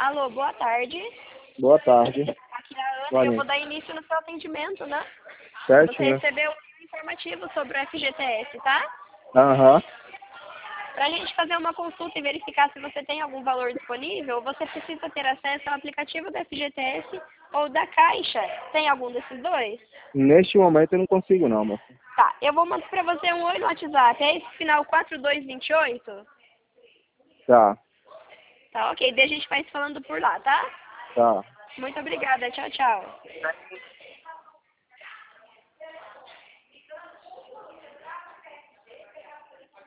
Alô, boa tarde. Boa tarde. Aqui é a Ana, Boa eu vou noite. dar início no seu atendimento, né? Você Certinho. recebeu um informativo sobre o FGTS, tá? Aham. Para a gente fazer uma consulta e verificar se você tem algum valor disponível, você precisa ter acesso ao aplicativo do FGTS ou da Caixa. Tem algum desses dois? Neste momento eu não consigo não, moça. Tá, eu vou mandar para você um oi no WhatsApp. É esse final 4228? Tá, Tá, ok. Daí a gente vai se falando por lá, tá? tá. Muito obrigada. Tchau, tchau.